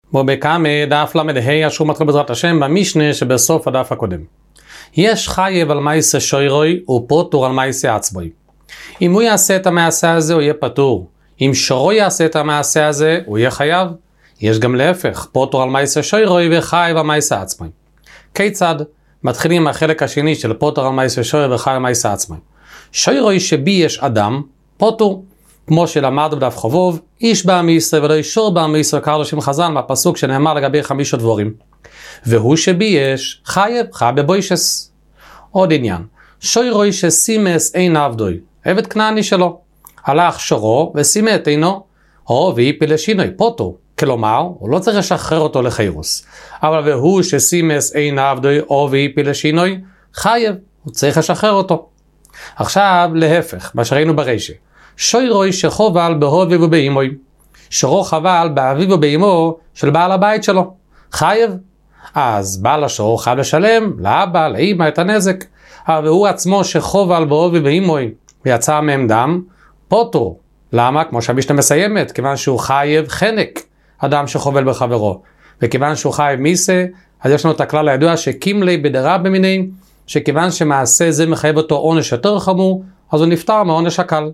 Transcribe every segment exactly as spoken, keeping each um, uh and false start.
ובכמה דף למדה אשר מתחיל בעזרת השם במשנה שבסוף הדף הקודם. יש חייב על מעשה שוירוי ופוטור על מעשה עצמוי. אם הוא יעשה את המעשה הזה הוא יהיה פטור. אם שורו יעשה את המעשה הזה הוא יהיה חייב. יש גם להפך, פוטור על מעשה שוירוי וחייב על מעשה עצמוי. כיצד? מתחילים מהחלק השני של פוטור על מעשה שוירוי וחייב על מעשה עצמוי. שוירוי שבי יש אדם, פוטור. כמו שלמד בדף חובוב, איש בעם ישראל ולא אישור בעם ישראל, קרא לו שם חזן מהפסוק שנאמר לגבי חמישה דבורים. והוא שבי יש חייב, חייב בבוישס. עוד עניין, שוירוי שסימס אין עבדוי, עבד כנעני שלו. הלך שורו וסימא את עינו, או ואיפיל לשינוי, פוטו. כלומר, הוא לא צריך לשחרר אותו לחירוס. אבל והוא שסימס אין עבדוי, או ואיפיל לשינוי, חייב, הוא צריך לשחרר אותו. עכשיו להפך, מה שראינו ברש"י. שוירוי שחובל בהוביו ובאימוי. שורו חבל באביו ובאימו של בעל הבית שלו. חייב. אז בעל השור חייב לשלם לאבא, לאמא את הנזק. אבל הוא עצמו שחובל בהוביו ובאימוי ויצא מהם דם, פוטור. למה? כמו שהמשנה מסיימת, כיוון שהוא חייב חנק, אדם שחובל בחברו. וכיוון שהוא חייב מיסה, אז יש לנו את הכלל הידוע שקימלי בדרה במיני, שכיוון שמעשה זה מחייב אותו עונש יותר חמור, אז הוא נפטר מהעונש הקל.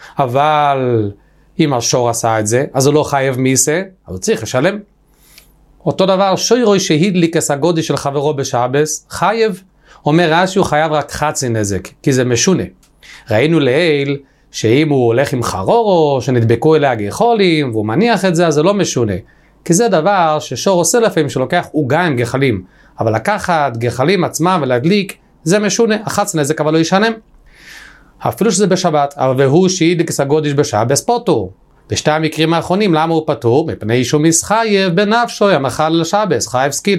אבל אם השור עשה את זה, אז הוא לא חייב מיסה, אז הוא צריך לשלם. אותו דבר, שוירוי שהדליק את הגודי של חברו בשבס, חייב. אומר רש"י הוא חייב רק חצי נזק, כי זה משונה. ראינו לעיל שאם הוא הולך עם חרורו, שנדבקו אליה גחולים, והוא מניח את זה, אז זה לא משונה. כי זה דבר ששור עושה לפעמים שלוקח עוגה עם גחלים. אבל לקחת גחלים עצמם ולהדליק, זה משונה. החצי נזק אבל לא ישנם. אפילו שזה בשבת, אבל והוא שהדליק את הגודיש בשבס פוטור. בשתי המקרים האחרונים, למה הוא פטור? מפני שהוא מסחייב בנפשו, המחל לשבס, חייב סקילה.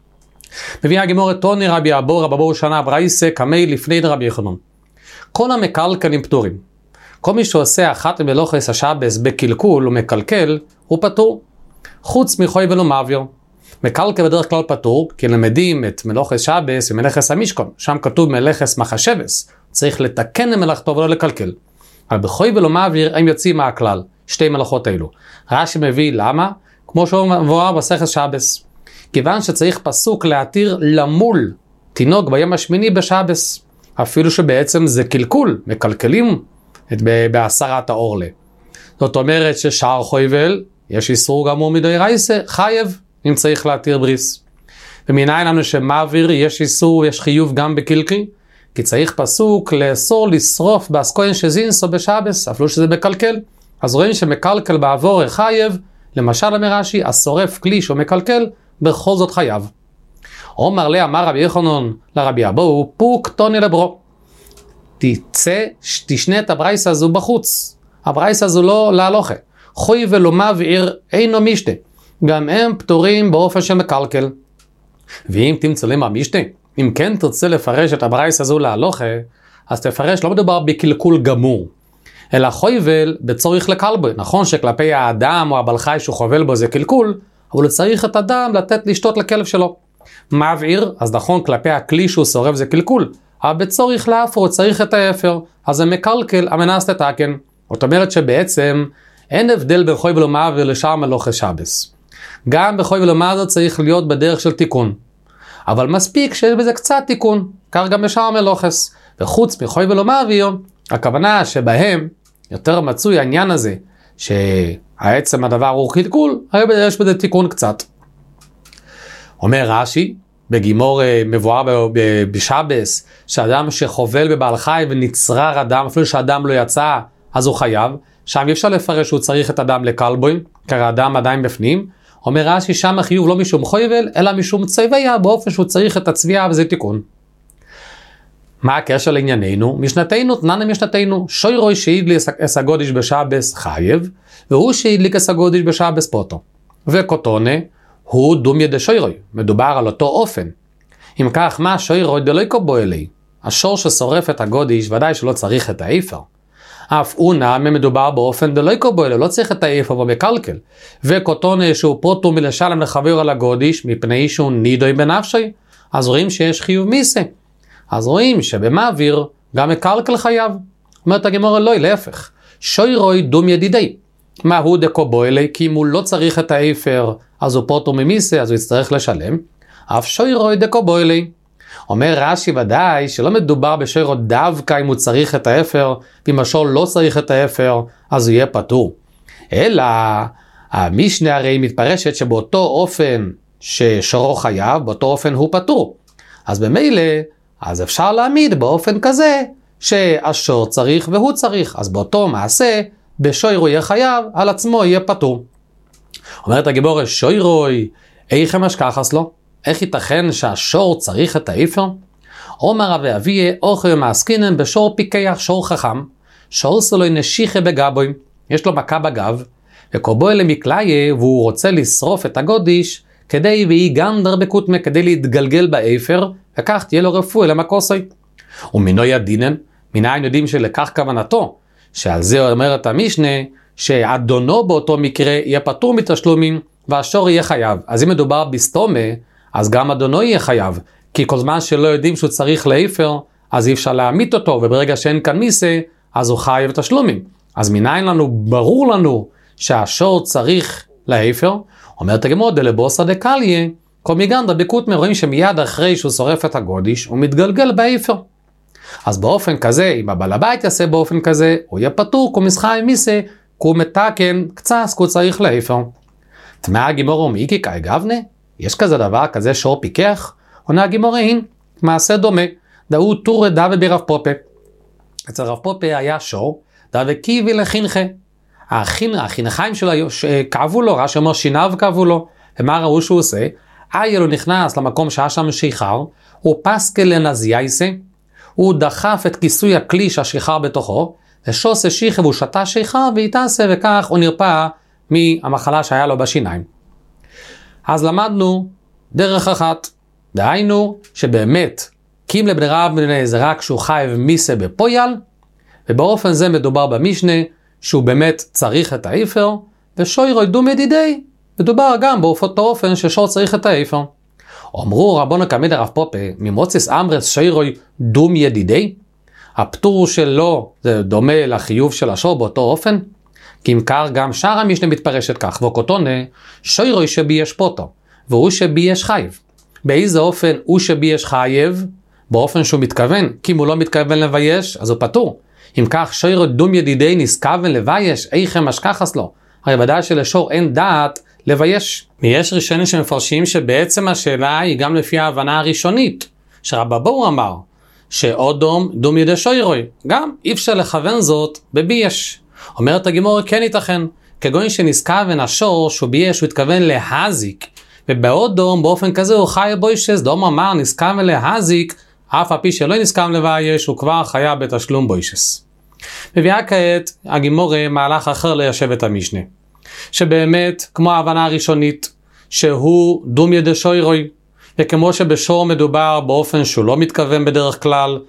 מביאה הגמרא טוני רבי אבו, רבי אבו שנה ברייסה, קמי לפני רבי יוחנן. כל המקלקלים פטורים. כל מי שעושה אחת ממלאכות השבס בקלקול ומקלקל, הוא פטור. חוץ מחויבל ומעביר. מקלקל בדרך כלל פטור, כי למדים את מלאכות שבס ומלאכות המשכון. שם כתוב מלאכות מחשבס. צריך לתקן למלאכתו ולא לקלקל. אבל בחויבל ומעביר הם יוצאים מהכלל, שתי מלאכות האלו. רש"י מביא למה? כמו שהוא מבואר במסכת שבס. כיוון שצריך פסוק להתיר למול תינוק ביום השמיני בשבס. אפילו שבעצם זה קלקול, מקלקלים בהסרת האורלה. זאת אומרת ששאר חויבל, יש איסור גמור מדאורייתא, חייב, אם צריך להתיר בריס. ומנין לנו שמעביר יש איסור, יש חיוב גם בקלקל, כי צריך פסוק לאסור לשרוף באסכוין שזינסו בשבס, אפילו שזה מקלקל. אז רואים שמקלקל בעבור חייב, למשל אומר רש"י, השורף כלי שהוא מקלקל, בכל זאת חייב. אומר לה, אמר רבי יוחנן לרבי אבו, פוק טוני לברו. תצא, תשנה את הברייסה הזו בחוץ. הברייסה הזו לא להלוכה. חויבל ומעביר אינו משתה. גם הם פטורים באופן שמקלקל. ואם תמצא למה משתה, אם כן תרצה לפרש את הברייסה הזו להלוכה, אז תפרש לא מדובר בקלקול גמור. אלא חויבל בצורך לקלבו. נכון שכלפי האדם או הבעל חי שהוא חובל בו זה קלקול, אבל הוא צריך את האדם לתת לשתות לכלב שלו. מעביר, אז נכון כלפי הכלי שהוא שורף זה קלקול, אבל בצורך לאפר הוא צריך את האפר, אז זה מקלקל המנס לתקן. זאת אומרת שבעצם אין הבדל בין חויבל ומעביר לשאר מלאכות שבס. גם בחויבל ומעביר צריך להיות בדרך של תיקון. אבל מספיק שיש בזה קצת תיקון, כך גם בשאר מלאכות. וחוץ מחויבל ומעביר, הכוונה שבהם יותר מצוי העניין הזה, שהעצם הדבר הוא קלקול, יש בזה תיקון קצת. אומר רש"י, בגימור מבואר בשבס, שאדם שחובל בבעל חי ונצרר אדם, אפילו שאדם לא יצא, אז הוא חייב. שם אי אפשר לפרש שהוא צריך את אדם לקלבוי, כי האדם עדיין בפנים. אומר רש"י, שם החיוב לא משום חויבל, אלא משום צביה, באופן שהוא צריך את הצביעה, וזה תיקון. מה הקשר לענייננו? משנתנו, תנן משנתנו, שוירוי שהדליק את הגודיש בשבס חייב, והוא שהדליק את הגודיש בשבס פוטו. וקוטונה, הוא דומיה דשוירוי, מדובר על אותו אופן. אם כך, מה שוירוי דלויקו בו אלי? השור ששורף את הגודיש, ודאי שלא צריך את האיפר. אף הוא נעמה מדובר באופן דלויקו בו אלי, לא צריך את האיפר ומקלקל. וקוטונה שהוא פוטו מלשלם לחבר על הגודיש, מפני שהוא נידוי בנפשי, אז רואים שיש חיוב מיסה. אז רואים שבמעביר גם מקלקל חייב. אומרת הגמרא לא, להפך. שוירוי דום ידידי. מה הוא דקו בו אלי? כי אם הוא לא צריך את האיפר, אז הוא פוטור ממיסה, אז הוא יצטרך לשלם. אף שוירוי דקובוילי. אומר רש"י ודאי שלא מדובר בשוירו דווקא אם הוא צריך את האפר, ואם השור לא צריך את האפר, אז הוא יהיה פטור. אלא המשנה הרי מתפרשת שבאותו אופן ששורו חייב, באותו אופן הוא פטור. אז במילא, אז אפשר להעמיד באופן כזה שהשור צריך והוא צריך. אז באותו מעשה, בשוירו יהיה חייב, על עצמו יהיה פטור. אומרת הגיבורה, שוירוי, איך משכחס לו? איך ייתכן שהשור צריך את האפר? אומר רבי אביה, אוכל מעסקינן בשור פיקח, שור חכם, שור סלוי נשיכה בגבוי, יש לו מכה בגב, וקובוי למקליה, והוא רוצה לשרוף את הגודיש, כדי והיא גנדר בקוטמה, כדי להתגלגל באפר, וכך תהיה לו רפואי למקוסוי. ומינו ידינן, מנין יודעים שלכך כוונתו, שעל זה אומרת המשנה, שאדונו באותו מקרה יהיה פטור מתשלומים, והשור יהיה חייב. אז אם מדובר בסתומה, אז גם אדונו יהיה חייב, כי כל זמן שלא יודעים שהוא צריך לאפר, אז אי אפשר להעמיד אותו, וברגע שאין כאן מיסה, אז הוא חייב תשלומים. אז מנין לנו, ברור לנו, שהשור צריך לאפר, אומרת הגמרא, דלבוסא דקליה, כל מגנדא בקוטמה, רואים שמיד אחרי שהוא שורף את הגודיש, הוא מתגלגל באפר. אז באופן כזה, אם הבעל הבית יעשה באופן כזה, הוא יהיה פטור, כמו מסחר עם מיסה, כי הוא מתקן קצת, כי הוא צריך לאפר. תמה הגימור ומיקי כאי גבנה? יש כזה דבר, כזה שור פיקח? עונה הגימור אין, מעשה דומה, דאו טור דווה ברב פופה. אצל רב פופה היה שור, דווה קיבי לחינכה. החינכיים שלו כאבו לו, רש"י אומר שיניו כאבו לו, ומה ראו שהוא עושה? איה לו נכנס למקום שהיה שם שיכר, הוא פסקל לנזייסה, הוא דחף את כיסוי הכלי שהשיכר בתוכו, ושוס שיחה והוא שתה שיכר והתעשה, וכך הוא נרפא מהמחלה שהיה לו בשיניים. אז למדנו דרך אחת, דהיינו שבאמת קים לבני רב בני זה רק שהוא חייב מיסה בפויל, ובאופן זה מדובר במשנה שהוא באמת צריך את האפר, ושוירו דום ידידי, מדובר גם באותו אופן ששור צריך את האפר. אמרו רבונו קמא דרב פופה, ממוציס אמרס שוירו דום ידידי, הפטור שלו זה דומה לחיוב של השור באותו אופן, כי אם כך גם שאר המשנה מתפרשת כך, וכותונה שוירו שבי יש פוטו, והוא שבי יש חייב. באיזה אופן הוא שבי יש חייב? באופן שהוא מתכוון, כי אם הוא לא מתכוון לבייש, אז הוא פטור. אם כך שוירו דום ידידי נזכוון לבייש, איכם משכחס לו. הרי ודאי שלשור אין דעת לבייש. ויש ראשונים שמפרשים שבעצם השאלה היא גם לפי ההבנה הראשונית, שרבבו אמר, שאודום דום ידי שוירוי, גם אי אפשר לכוון זאת בבייש. אומרת הגימור, כן ייתכן, כגון שנזכוון השור שהוא בייש, הוא התכוון להזיק, ובאודום באופן כזה הוא חי בוישס, דום אמר נזכוון להזיק, אף הפי שלא נזכוון לבייש, הוא כבר חיה בתשלום בוישס. מביאה כעת הגימור מהלך אחר ליישב את המשנה, שבאמת כמו ההבנה הראשונית, שהוא דום ידי שוירוי, וכמו שבשור מדובר באופן שהוא לא מתכוון בדרך כלל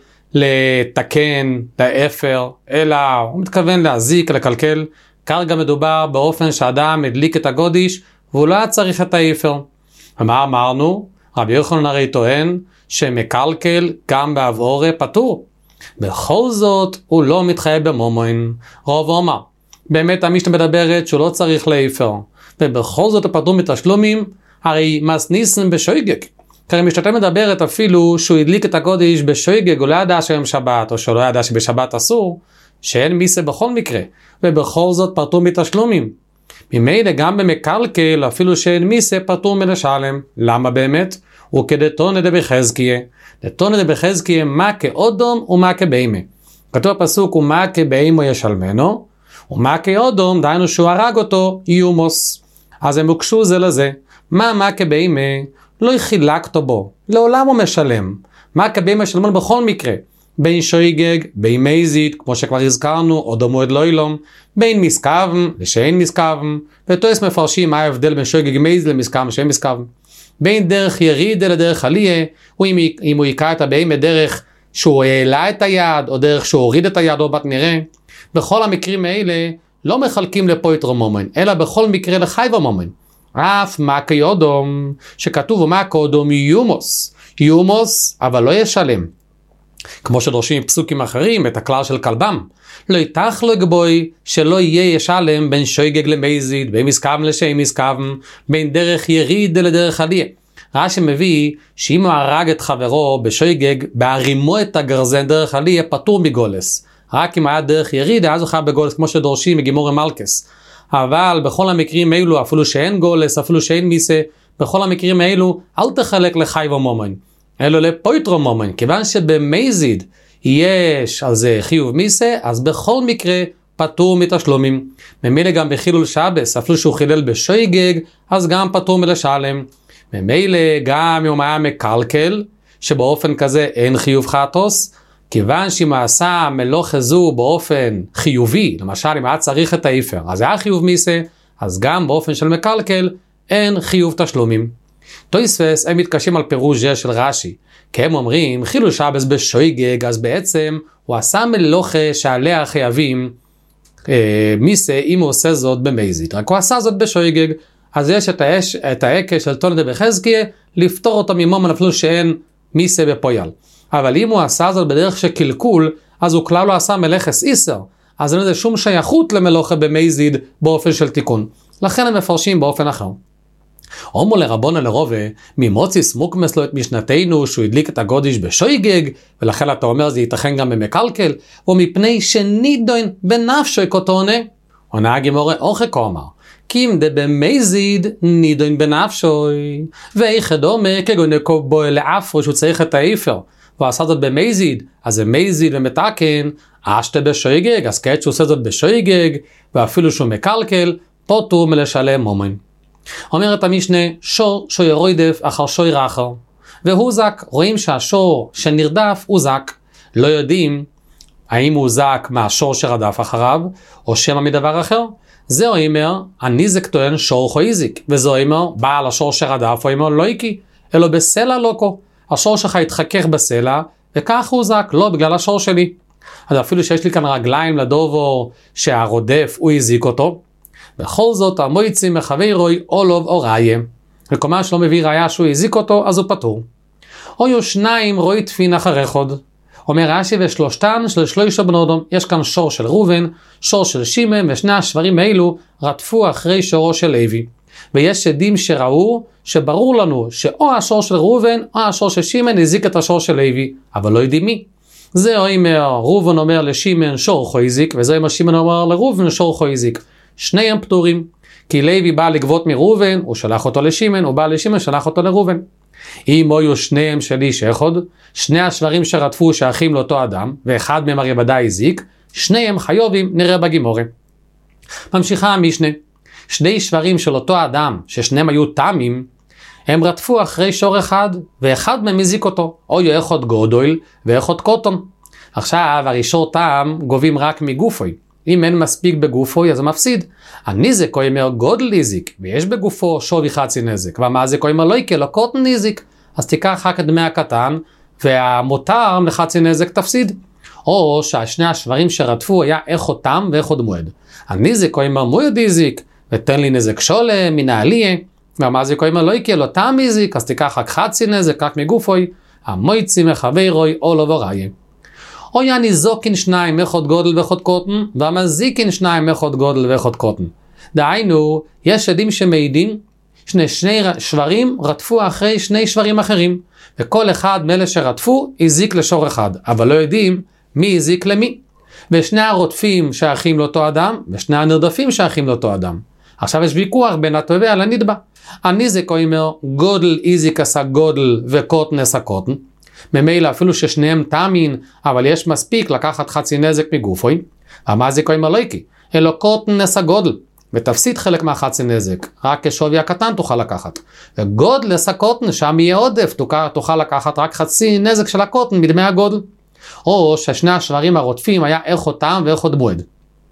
לתקן, לאפר, אלא הוא מתכוון להזיק, לקלקל, כך גם מדובר באופן שאדם הדליק את הגודיש והוא לא צריך את האפר. ומה אמרנו? רבי יוחנן הרי טוען שמקלקל גם בעבורה פטור. בכל זאת הוא לא מתחייב במומוין. רוב אומר, באמת המשנה מדברת שהוא לא צריך לאפר, ובכל זאת הפטור מתשלומים, הרי מסניסן בשויגג. כרי משתתף מדברת אפילו שהוא הדליק את הגודיש בשויגג, הוא לא ידע שהיום שבת, או שהוא לא ידע שבשבת אסור, שאין מיסה בכל מקרה, ובכל זאת פטור מתשלומים. ממילא גם במקלקל, אפילו שאין מיסה, פטור מלשלם. למה באמת? הוא כדתונא דבחזקיה. דתונא דבחזקיה מה כאודום ומה כבהמה. כתוב הפסוק ומה כבהמה ישלמנו, ומה כאודום, דהיינו שהוא הרג אותו, יומוס. אז הם הוקשו זה לזה. מה מה כבהמה? לא חילקתו בו, לעולם הוא משלם. מה כבהמה ישלמנו בכל מקרה. בין שויגג, בין מזית, כמו שכבר הזכרנו, עוד מועד לא אילום, בין מסכבן ושאין מסכבן, ותועס מפרשים מה ההבדל בין שויגג מזית למסכבן ושאין מסכבן. בין דרך יריד אלא דרך עליה, או אם, אם הוא יקרא את הבאים בדרך שהוא העלה את היד, או דרך שהוא הוריד את היד, או בת נראה, בכל המקרים האלה לא מחלקים לפויטרו מומן, אלא בכל מקרה לחייבו מומן. אף מה כיודום, שכתוב מה כאודום יומוס, יומוס אבל לא ישלם. כמו שדורשים פסוקים אחרים את הכלל של כלבם. לא יתח לו גבוי שלא יהיה ישלם בין שויגג למזיד, בין מסכם לשם מסכם, בין דרך יריד לדרך עלייה. רש"י מביא שאם הוא הרג את חברו בשויגג, בהרימו את הגרזן דרך עלייה, פטור מגולס. רק אם היה דרך יריד, אז הוא חייב בגולס, כמו שדורשים מגימורי מלכס. אבל בכל המקרים האלו, אפילו שאין גולס, אפילו שאין מיסה, בכל המקרים האלו, אל תחלק לחייב ומומן, אלו לפויטרו מומן, כיוון שבמזיד יש על זה חיוב מיסה, אז בכל מקרה פטור מתשלומים. ממילא גם בחילול שבס, אפילו שהוא חילל בשויגג, אז גם פטור מלשלם. ממילא גם אם היה מקלקל, שבאופן כזה אין חיוב חטוס, כיוון שאם עשה מלוכה זו באופן חיובי, למשל אם היה צריך את האיפר, אז היה חיוב מיסה, אז גם באופן של מקלקל אין חיוב תשלומים. תוספות הם מתקשים על פירוש זה של רש"י, כי הם אומרים חילול שבס בשויגג, אז בעצם הוא עשה מלוכה שעליה חייבים אה, מיסה אם הוא עושה זאת במזיד, רק הוא עשה זאת בשויגג, אז יש את, האש, את העקש של תולדה בחזקיה, לפתור אותו ממומן אפילו שאין מיסה בפויל. אבל אם הוא עשה זאת בדרך שקלקול, אז הוא כלל לא עשה מלאכס איסר, אז אין לזה שום שייכות למלוכה במזיד באופן של תיקון. לכן הם מפרשים באופן אחר. אומו לרבונה לרובה, ממוציס מוקמס לו את משנתנו שהוא הדליק את הגודיש בשויגג, ולכן אתה אומר זה ייתכן גם במקלקל, ומפני שנידוין בנפשוי כותונה, עונה הגימורה אוכל כאומר, כי אם דה במזיד נידוין בנפשוי, ואיך דומה כגון בו לאפרו שהוא צריך את האיפר, והוא עשה זאת במזיד, אז זה מזיד ומתקן, אשתה בשויגג, אז כעת שהוא עושה זאת בשויגג, ואפילו שהוא מקלקל, פוטור מלשלם מומן. אומרת המשנה, שור שוירוידף אחר שויר אחר, והוא זק, רואים שהשור שנרדף הוא זק, לא יודעים האם הוא זק מהשור שרדף אחריו, או שמא מדבר אחר. זה אומר, הניזק טוען שור חויזיק, וזה אומר, בעל השור שרדף, הוא אומר לא איקי, אלא בסלע לוקו, השור שלך התחכך בסלע, וכך הוא זק, לא בגלל השור שלי. אז אפילו שיש לי כאן רגליים לדובו שהרודף הוא הזיק אותו, בכל זאת המויצים מחווי רוי אולוב או ראיה, וכלומר שלא מביא ראיה שהוא הזיק אותו, אז הוא פטור. או יו שניים רוי תפין אחרי חוד, אומר רש"י ושלושתן של שלושה בני אדם, יש כאן שור של ראובן, שור של שמעון, ושני השברים האלו רדפו אחרי שורו של לוי. ויש עדים שראו שברור לנו שאו השור של ראובן או השור של שמעון הזיק את השור של לוי, אבל לא יודעים מי. זה אומר ראובן אומר לשמעון שור חויזיק, וזה אומר שמעון אומר לראובן שור חויזיק. שניהם פטורים, כי לוי בא לגבות מראובן, הוא שלח אותו לשמעון, הוא בא לשמעון, שלח אותו לראובן. אם היו שניהם של איש אחד, שני השברים שרדפו שייכים לאותו אדם, ואחד מהם הרי ודאי הזיק, שניהם חיובים, נראה בגימורה. ממשיכה המשנה, שני שברים של אותו אדם, ששניהם היו תמים, הם רדפו אחרי שור אחד, ואחד מהם הזיק אותו, או יהיה אחד גודל, ואחד קוטון. עכשיו, הרישור תם גובים רק מגופוי. אם אין מספיק בגופו, אז הוא מפסיד. הניזק הוא אומר גודל ניזיק, ויש בגופו שווי חצי נזק, והמזיק הוא אומר לא יקה, לא קוטן ניזיק, אז תיקח רק את דמי הקטן, והמותר לחצי נזק תפסיד. או שהשני השברים שרדפו היה אחד תם ואחד מועד. הניזק הוא אומר מועד ניזיק, ותן לי נזק שולה מן העלייה, והמזיק הוא אומר לא יקה, לא תם ניזיק, אז תיקח רק חצי נזק, רק מגופו, המויצי מחווי רוי או לא וראיה. או יעני זוקין שניים אחד גודל ואחד קוטן, והמזיקין שניים אחד גודל ואחד קוטן. דהיינו, יש עדים שמעידים, שני, שני שברים רדפו אחרי שני שברים אחרים, וכל אחד מאלה שרדפו הזיק לשור אחד, אבל לא יודעים מי הזיק למי. ושני הרודפים שייכים לאותו אדם, ושני הנרדפים שייכים לאותו אדם. עכשיו יש ויכוח בין התובע לנתבע. הניזק אומר גודל הזיק עשה גודל וקוטן עשה קוטן, ממילא אפילו ששניהם תאמין, אבל יש מספיק לקחת חצי נזק מגופוי, המזיק אומר לא יקי, אלא קוטן עשה גודל, ותפסיד חלק מהחצי נזק, רק כשווי הקטן תוכל לקחת. וגודל עשה קוטן, שם יהיה עודף, תוכל לקחת רק חצי נזק של הקוטן מדמי הגודל. או ששני השברים הרודפים היה אחד תם ואחד מועד.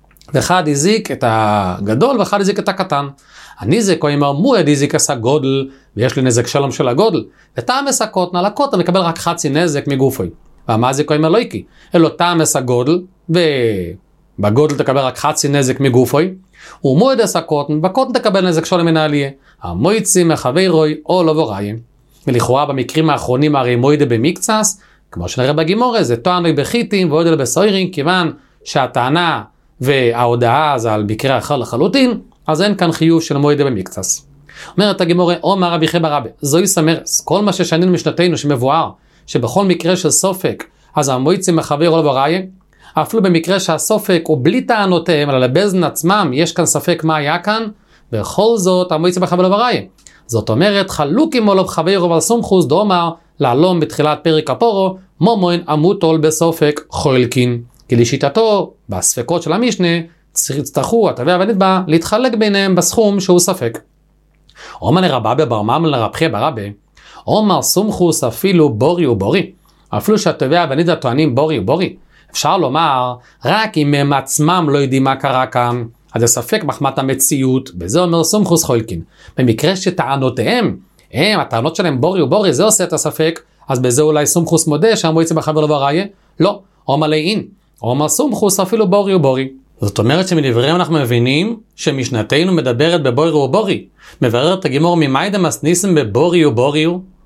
ואחד הזיק את הגדול ואחד הזיק את הקטן. הניזק הוא אומר מועד הזיק עשה גודל, ויש לי נזק שלום של הגודל, ותם עשה קוטן, על הקוטן מקבל רק חצי נזק מגופוי. והמזיק הוא אומר לא יקי, אלא תם עשה גודל, ובגודל תקבל רק חצי נזק מגופוי, ומועד עשה קוטן, בקוטן תקבל נזק שלום מן העלייה. המויצי מחווי רוי או לא וראיה. ולכאורה במקרים האחרונים הרי מועד במקצס, כמו שנראה בגימורה, זה טוען בחיתים ועוד אלה בסוירים, כיוון שהטענה וההודעה זה על מקרה אחר לחלוטין, אז אין כאן חיוב של מועד במקצס. אומרת הגימורה, אומר רבי חייא בר רבא, זוהי סמרס, כל מה ששנינו משנתנו שמבואר, שבכל מקרה של סופק, אז המועצה מחבר או בראיה, אפילו במקרה שהסופק הוא בלי טענותיהם, אלא לבזן עצמם, יש כאן ספק מה היה כאן, בכל זאת המועצה מחבר או בראיה. זאת אומרת, חלוקים עליו חברו ועל סומכוס דאמר, לעלום בתחילת פרק הפורו, מומוין עמותול בסופק חולקין. כי לשיטתו, בספקות של המשנה, יצטרכו התובע והנתבע להתחלק ביניהם בסכום שהוא ספק. אומר לרבא בר ממל לרב חייא בר רבא, אומר סומכוס אפילו בורי ובורי, אפילו שהתובע והנתבע טוענים בורי ובורי, אפשר לומר, רק אם הם עצמם לא יודעים מה קרה כאן, אז זה ספק מחמת המציאות, בזה אומר סומכוס חולקין. במקרה שטענותיהם, הם, הטענות שלהם בורי ובורי, זה עושה את הספק, אז בזה אולי סומכוס מודה שהמועצה מחבר לו בראיה? לא, אומר לאין, אומר סומכוס אפילו בורי ובורי. זאת אומרת שמדבריהם אנחנו מבינים שמשנתנו מדברת בבורי ובורי. מבררת הגימור ממאי דמסניסם בבורי ובורי,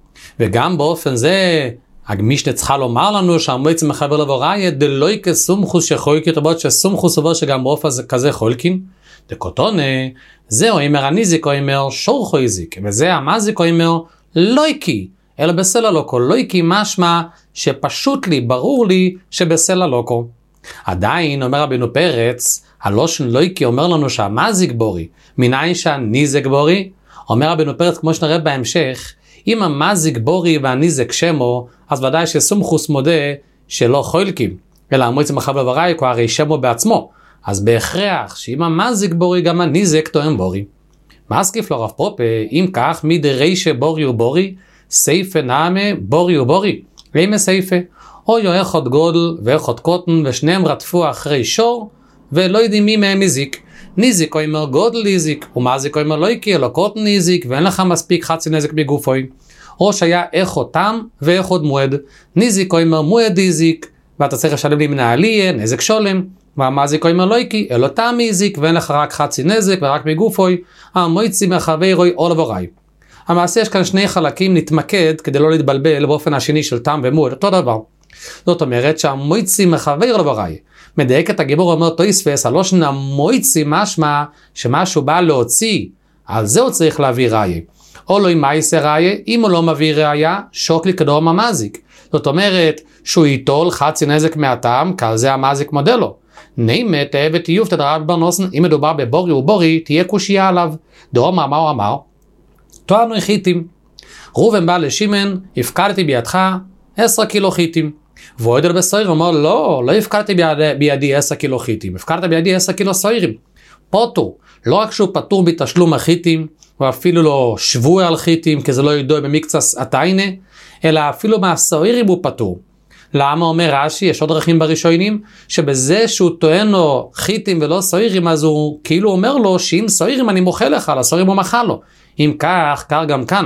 וגם באופן זה, המשנה צריכה לומר לנו שהמועצה מחבר לו בראיה, דלוי כסומכוס שחולקין, תבוד שסומכוס עובר שגם באופן כזה חולקין. דקוטונה, זהו אמר הניזיק או אמר שורחו הזיק, וזה המזיק או אמר לויקי, אלא בסלע לוקו, לויקי משמע שפשוט לי, ברור לי שבסלע לוקו. עדיין אומר רבינו פרץ, הלושן לויקי אומר לנו שהמזיק בורי, מניין שהניזק בורי, אומר רבינו פרץ כמו שנראה בהמשך, אם המזיק בורי והניזק שמו, אז ודאי שסומכוס מודה שלא חולקים, אלא המועצה מחבר לו בראיה, הרי שמו בעצמו, אז בהכרח שאם המזיק בורי גם הניזק תואם בורי. מסקיף לו רב פופה, אם כך מדרישה בורי ובורי, סייפה נעמה בורי ובורי, אימה סייפה, או יו אחד גודל ואחד קוטן ושניהם רדפו אחרי שור ולא יודעים מי מהם הזיק. ניזיק או אמר גודל הזיק, ומזיק או אמר לא יקי, אלא קוטן הזיק ואין לך מספיק חצי נזק בגופוי. או שהיה אחד תם ואחד מועד, ניזיק או אמר מועד הזיק, ואתה צריך לשלם לי מנהליה, נזק שולם, והמזיק או אמר לא יקי, אלא תם הזיק ואין לך רק חצי נזק ורק בגופוי, המועצי מחברוי או לבוראי. המעשה יש כאן שני חלקים, נתמקד כדי לא להתבלבל באופן השני של תם ומועד, אותו דבר. זאת אומרת שהמועצי מחבר לבוראי. מדייק את הגיבור אומר תויספס, הלושן המועצי משמע שמשהו בא להוציא, על זה הוא צריך להביא ראיה. או לא אם מה יעשה ראיה, אם הוא לא מביא ראיה, שוק לי כדור המזיק. זאת אומרת שהוא ייטול חצי נזק מהטעם, כעל זה המזיק מודה לו. נעימת אהבת איוב תדרב ברנוסן, אם מדובר בבורי ובורי, תהיה קושייה עליו. דורמה מה הוא אמר? תוארנו חיתים. ראובן בא לשמן, הפקדתי בידך עשרה קילו חיתים. ועוד על בסויר אומר, לא, לא הפקדתי בידי, בידי עשר קילו חיתים, הפקדת בידי עשר קילו סוירים. פוטו, לא רק שהוא פטור בתשלום החיתים, ואפילו לא שבוע על חיתים, כי זה לא ידוע במקצס התיינה, אלא אפילו מהסוירים הוא פטור. למה אומר רש"י, יש עוד דרכים בראשונים, שבזה שהוא טוען לו חיתים ולא סוירים, אז הוא כאילו אומר לו, שאם סוירים אני מוחה לך, על הסוירים הוא מחה לו. אם כך, כך גם כאן.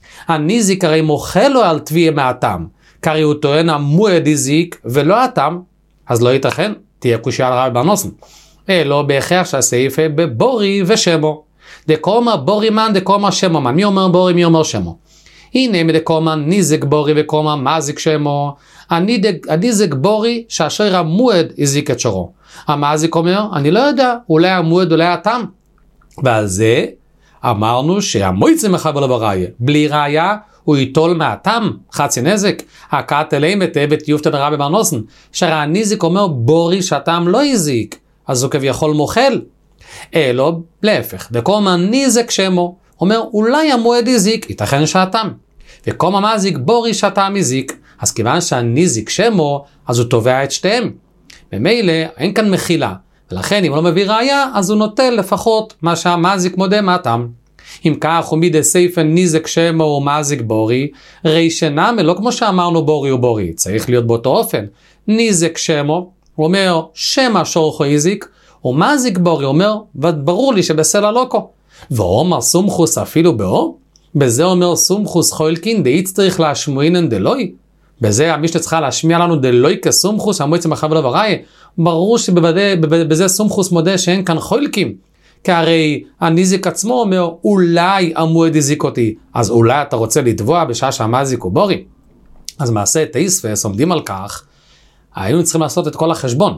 הניזיק הרי מוחה לו על תביעה מהטעם, קרי הוא טוען המועד הזיק ולא הטעם, אז לא ייתכן, תהיה קושיה על רבי ברנוסן. אלא בהכרח שהסעיפה בבורי ושמו. דקומה בורי מן, דקומה שמו מן. מי אומר בורי, מי אומר שמו? הנה מדקומה ניזק בורי וקומה מזיק שמו. הניזק בורי שהשור המועד הזיק את שורו. המזיק אומר, אני לא יודע, אולי המועד אולי הטעם. ועל זה אמרנו שהמועצה מחבר לו בראיה. בלי ראיה הוא ייטול מהטעם חצי נזק. הקעת אליהם את אהבת איוב תדרב ברנוסן, שהרי הניזק אומר בורי שהטעם לא הזיק, אז הוא כביכול מוכל. אלא להפך, וקומה ניזק שמו, אומר אולי המועד הזיק, ייתכן שהטעם. וקומה מזיק בורי שהטעם הזיק, אז כיוון שהניזק שמו, אז הוא תובע את שתיהם. במילא אין כאן מחילה, ולכן אם הוא לא מביא ראיה, אז הוא נוטל לפחות מה שהמזיק מודה מהטעם. אם כך הוא מידי סייפן ניזק שמו או מזיק בורי, רישנמה לא כמו שאמרנו בורי ובורי, צריך להיות באותו אופן. ניזק שמו, הוא אומר שמה שורחו הזיק, ומזיק בורי אומר, וברור לי שבסלע לוקו. ואומר סומכוס אפילו באו, בזה אומר סומכוס חולקין, דאיץ צריך להשמועינן דלוי. בזה המשנה צריכה להשמיע לנו דלוי כסומכוס, המועצה מחבר לו בראיה. ברור שבזה סומכוס מודה שאין כאן חולקים. כי הרי הניזיק עצמו אומר, אולי המועד הזיק אותי, אז אולי אתה רוצה לתבוע בשעה שהמזיק הוא בורי. אז מעשה תייספס עומדים על כך, היינו צריכים לעשות את כל החשבון,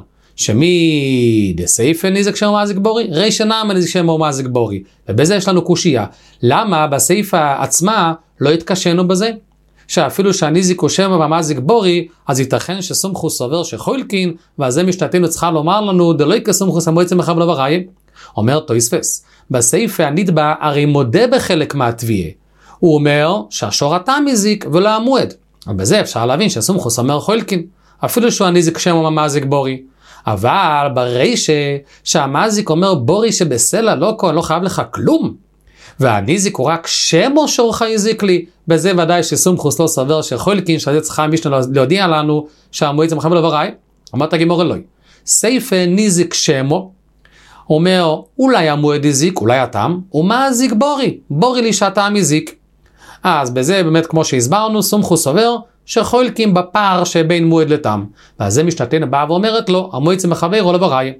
שמי דסייפה ניזק שמו מזיק בורי, רישא נמי ניזק שמו מזיק בורי, ובזה יש לנו קושיה, למה בסייפה עצמה לא התקשנו בזה? שאפילו שהניזיק הוא שמו במזיק בורי, אז ייתכן שסומכוס סובר שחולקין, ועל זה משנתנו צריכה לומר לנו, דלוי כסומכוס המועצה מחבל לבריה. אומר תויספס, בסייפה הנתבע הרי מודה בחלק מהתביעה, הוא אומר שהשור התם הזיק ולא המועד, ובזה אפשר להבין שסומכוס אומר חולקין, אפילו שהוא הניזיק שמו במזיק בורי. אבל ברישה שהמזיק אומר בורי שבסלע לא כהן לא חייב לך כלום, והניזיק הוא רק שמו שורך הזיק לי, בזה ודאי שסומכוס לא סבר שחולקין, שזה צריכה משנה להודיע לנו שהמועצה מחבל לבריה. אמרת גימור אלוהי, סייפה ניזיק שמו, אומר אולי המועד הזיק, אולי התם, ומה הזיק בורי? בורי לי שהתם הזיק. אז בזה באמת כמו שהסברנו, סומכוס סובר שחולקים בפער שבין מועד לתם, ואז זה משתתנה באה ואומרת לו, המועצה מחבר או לבריה.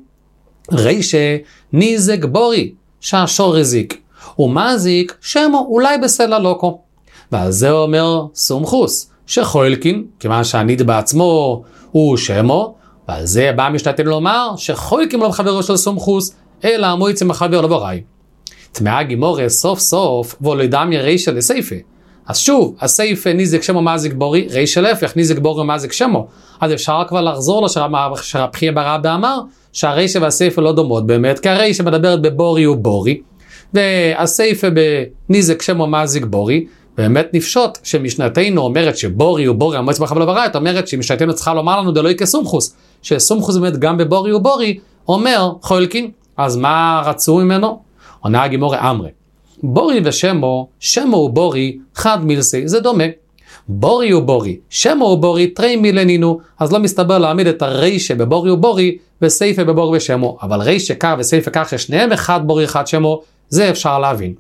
רישה ניזק בורי, שהשור הזיק, ומה הזיק? שמו אולי בסלע לוקו. ואז זה אומר סומכוס, שחולקין, כיוון שהניד בעצמו הוא שמו, ועל זה בא משתתן לומר שחולקים לא מחברו של סומכוס, אלא המועצה מחבר לבריה. תמאה גימורה סוף סוף וולדם ירישה לסייפה. אז שוב, הסייפה ניזק שמו מזיק בורי, רישה להפך, ניזק בורי מזיק שמו. אז אפשר כבר לחזור לו שרב חייא בר אבא אמר שהרישה והסייפה לא דומות באמת, כי הרישה מדברת בבורי ובורי, והסייפה בניזק שמו מזיק בורי, באמת נפשוט שמשנתנו אומרת שבורי ובורי המועצה מחבל לבריה, את אומרת שמשנתנו צריכה לומר לנו דלוי כסומכוס, שסומכוס באמת גם בבורי ובורי, אומר חולקין, אז מה רצו ממנו? עונה הגימורה אמרי, בורי ושמו, שמו ובורי, חד מילסי, זה דומה. בורי ובורי, שמו ובורי, תרי מילנינו, אז לא מסתבר להעמיד את הרישה בבורי ובורי, וסייפה בבורי ושמו, אבל רישה כך וסייפה כך ששניהם אחד בורי אחד שמו, זה אפשר להבין.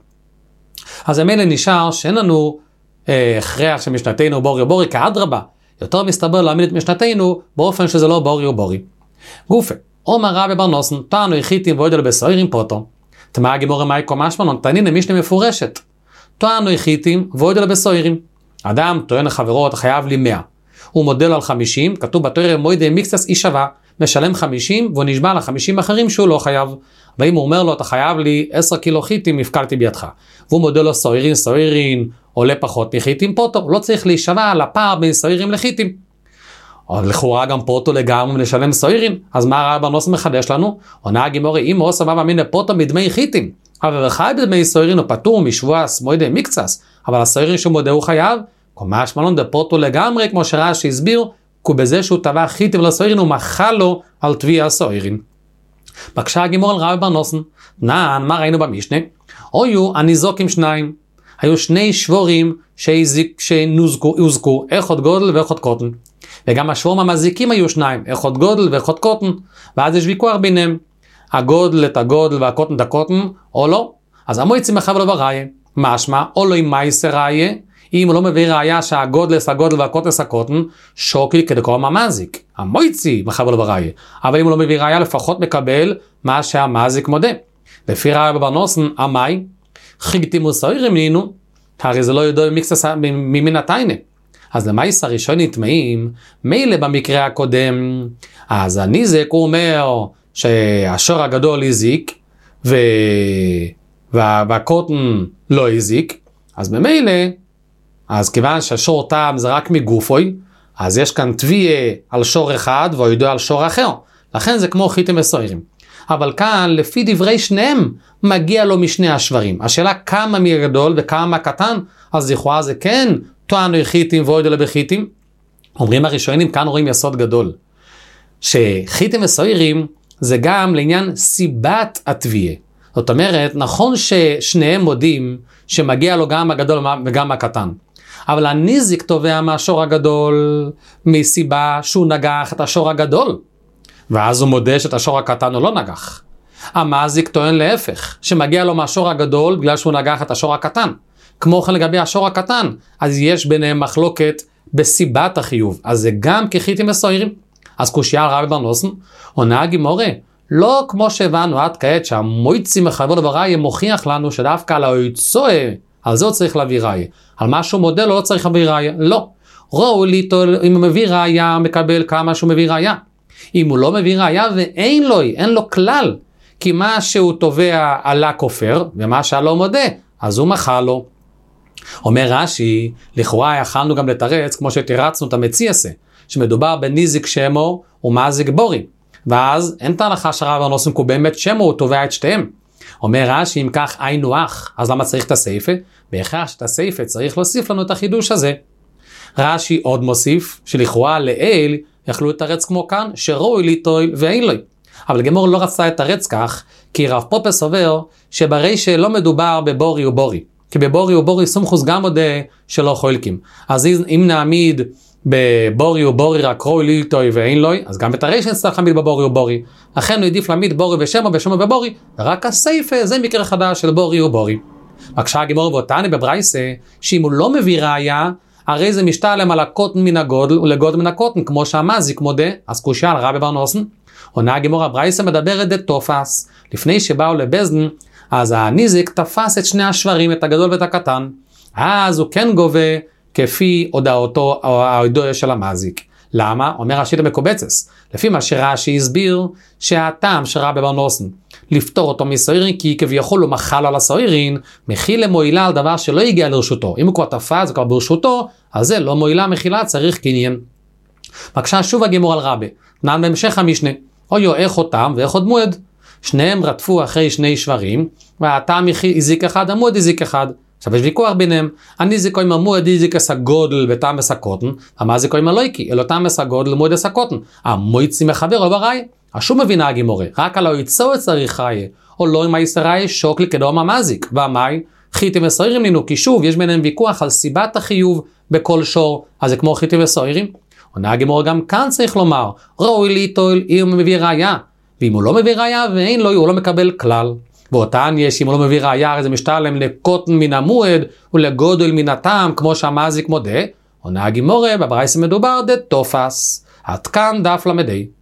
אז המילא נשאר שאין לנו אה, הכרח שמשנתנו בורי ובורי, כאדרבה, יותר מסתבר להעמיד את משנתנו באופן שזה לא בורי ובורי. גופה, אומר רבי בר נוסן, טענו יחיתים ועוד אלו בסוירים פוטו, תמאה גימורה מייקו משמעון, תנין למשנה מפורשת. טוענו יחיתים ועוד אלו בסוירים. אדם טוען לחברו, אתה חייב לי מאה. הוא מודל על חמישים, כתוב בתורה מוידי מיקסס אי שווה, משלם חמישים, והוא נשבע לחמישים אחרים שהוא לא חייב. ואם הוא אומר לו, אתה חייב לי עשר קילו חיתים, הפקרתי בידך. והוא מודל לו סוירין, סוירין, עולה פחות מחיתים פוטו, לא צריך להישבע על הפער בין סוירים לחיתים. אבל לכאורה גם פוטו לגמרי לשלם סוירין, אז מה רבי בר נוסן מחדש לנו? עונה הגימורה, אם הוא סבב אמין לפוטו מדמי חיתים, אבל חי בדמי סוירין הוא פטור משבועס מוידי מיקצס, אבל הסוירין שהוא מודה הוא חייב, כומש מלון דפוטו לגמרי, כמו שרש"י הסביר, כי בזה שהוא טבע חיתים לסוירין הוא מחל לו על תביע הסוירין. בקשה הגימורה על רבי בר נוסן, נען, מה ראינו במשנה? היו הניזוקים שניים, היו שני שבורים שהוזקו, אחד גודל ואחד קוטן. וגם השבורים המזיקים היו שניים, אחד גודל ואחד קוטן, ואז יש ויכוח ביניהם, הגודל את הגודל והקוטן את הקוטן, או לא. אז המועצה מחבל לבריה, משמע, או לא עם מייסה ראיה, אם הוא לא מביא ראיה שהגודל את הגודל והקוטן את הקוטן, שוקי כדי קוראים המזיק, המועצה מחבל לבריה, אבל אם הוא לא מביא ראיה לפחות מקבל מה שהמזיק מודה. לפי רבי בר נוסן, המאי, חיגתים וסוירים נינו, הרי זה לא יודע במקצת ממין התיינה. אז למייס הראשון נטמעים, מילא במקרה הקודם, אז הניזק הוא אומר שהשור הגדול הזיק, ו... וה... והקוטן לא הזיק, אז במילא, אז כיוון שהשור טעם זה רק מגופוי, אז יש כאן תביעה על שור אחד ועודו על שור אחר, לכן זה כמו חיתים וסוירים. אבל כאן, לפי דברי שניהם, מגיע לו משני השברים. השאלה כמה מהגדול וכמה מהקטן, אז לכאורה זה כן, טוענו יחיתים ועוד אלו בחיתים. אומרים הראשונים, כאן רואים יסוד גדול. שחיתים וסוירים, זה גם לעניין סיבת התביעה. זאת אומרת, נכון ששניהם מודים, שמגיע לו גם הגדול וגם הקטן. אבל הניזיק תובע מהשור הגדול, מסיבה שהוא נגח את השור הגדול. ואז הוא מודה שאת השור הקטן הוא לא נגח. המזיק טוען להפך, שמגיע לו מהשור הגדול בגלל שהוא נגח את השור הקטן. כמו כן לגבי השור הקטן, אז יש ביניהם מחלוקת בסיבת החיוב. אז זה גם כחיתים וסוירים. אז קושיה רבי בר נוסן, עונה הגימורה, לא כמו שהבנו עד כעת שהמועצה מחבר לבריה מוכיח לנו שדווקא על היצואה, על זה הוא צריך להביא ראיה. על משהו מודל לא צריך להביא ראיה, לא. ראוי ליטול, אם הוא מביא ראיה, מקבל כמה שהוא מביא ראיה. אם הוא לא מביא ראיה ואין לו, אין לו כלל, כי מה שהוא תובע עלה כופר, ומה שהלא מודה, אז הוא מחל לו. אומר רש"י, לכאורה יכלנו גם לתרץ, כמו שתירצנו את המציאסה, שמדובר בניזיק שמו ומזיק בורי. ואז אין את ההלכה שרב הנוסם כי באמת שמו הוא תובע את שתיהם. אומר רש"י, אם כך היינו אח, אז למה צריך את הסייפה? בהכרח שאת הסייפה צריך להוסיף לנו את החידוש הזה. רש"י עוד מוסיף, שלכאורה לאל יכלו לתרץ כמו כאן, שראוי ליטול ואין לו. אבל גמור לא רצה לתרץ כך, כי רב פופס סובר שברי שלא מדובר בבורי ובורי. כי בבורי ובורי סומכוס גם מודה שלא חולקים. אז אם נעמיד בבורי ובורי רק ראוי ליטול ואין לו, אז גם את הרי שנצטרך להעמיד בבורי ובורי. לכן הוא עדיף להעמיד בורי ושמו ושמו בבורי, ורק הסייפה זה מקרה חדש של בורי ובורי. בקשה הגמור ואותני בברייסה, שאם הוא לא מביא ראיה, הרי זה משתלם על הקוטן מן הגודל ולגודל מן הקוטן, כמו שהמזיק מודה, אז קושיה על רבי בר נוסן. עונה הגמור הברייסה מדברת דה תופס. לפני שבאו לבזדן, אז הניזיק תפס את שני השברים, את הגדול ואת הקטן. אז הוא כן גובה כפי הודעתו או ההודעה של המזיק. למה? אומר השיטה מקובצס. לפי מה שרש"י הסביר, שהטעם שרבי בר נוסן לפתור אותו מסוירין, כי כביכול הוא מחל על הסוירין, מכיל למועילה על דבר שלא הגיע לרשותו. אם הוא כבר תפס, זה כבר ברשותו, אז זה לא מועילה מחילה, צריך קניין. בבקשה שוב הגמור על רבי, נען בהמשך המשנה, אויו איך אותם ואיך עוד מועד. שניהם רדפו אחרי שני שברים, והטעם הזיק אחד, המועד הזיק אחד. עכשיו יש ויכוח ביניהם, אני זיקו עם המועד הזיק עשה גודל וטעם עשה קוטן, ומה זיקו עם הלויקי, אלו טעם עשה גודל ומועד עשה קוטן. המועצי מחבר או בראי, השום מבינה הגמורה, רק על היצוא צריך ראי, או לא עם הישראי שוק לכדום המזיק, והמי, חיתים וסוירים לינו, כי שוב יש ביניהם ויכוח על סיבת החיוב בכל שור, אז זה כמו חיתים וסוירים. עונה הגמורה גם כאן צריך לומר, ראוי ליטול אם הוא מביא ראיה, ואם הוא לא מביא ראיה ואין לו, הוא לא מקבל כלל. ואותן יש, אם הוא לא מביא ראיה, הרי זה משתלם לקוטן מן המועד ולגודל מן הטעם, כמו שהמזיק מודה. עונה הגמורה, בברייסה מדובר דה תופס. עד כאן דף למדי.